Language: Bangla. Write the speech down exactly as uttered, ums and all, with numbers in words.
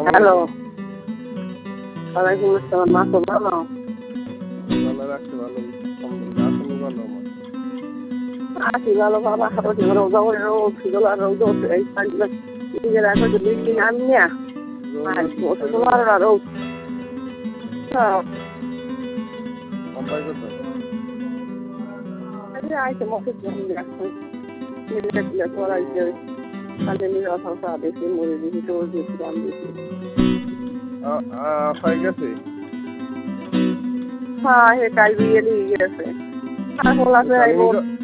হ্যালো ওয়ালাইকুম আসসালাম মা তো ভালো ভালো রাখতে ভালো তুমি ভালো আমার আছি ভালো বাবা হাতে রোজা করে রোজ ছিল আর রোজা এই পাঁচবার নিজের এখন তো দুই দিন আমি না আর ওষুধ তোমার আর রোজ হ্যাঁ আপাই কথা আইসে মতো রাখছেন নিজেটা তুলে পড়াইছে কাজে নিজের অসংখ্য দেখি মরে দিয়েছি তোর দিয়েছি দাম দিয়েছি আপাই গেছে হ্যাঁ হে কাল বিয়ে নিয়ে গেছে আর বলা যায়